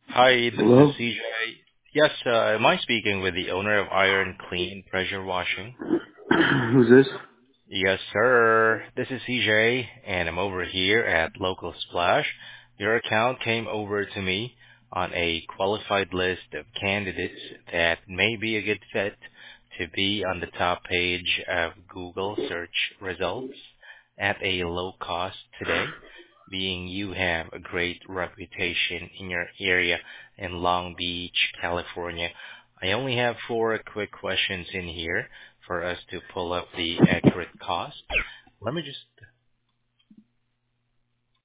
Hi, this is Hello? CJ. Yes, am I speaking with the owner of Iron Clean Pressure Washing? Who's this? Yes, sir. This is CJ, and I'm over here at Local Splash. Your account came over to me on a qualified list of candidates that may be a good fit to be on the top page of Google search results at a low cost today, being you have a great reputation in your area in Long Beach, California. I only have four quick questions in here for us to pull up the accurate cost. Let me just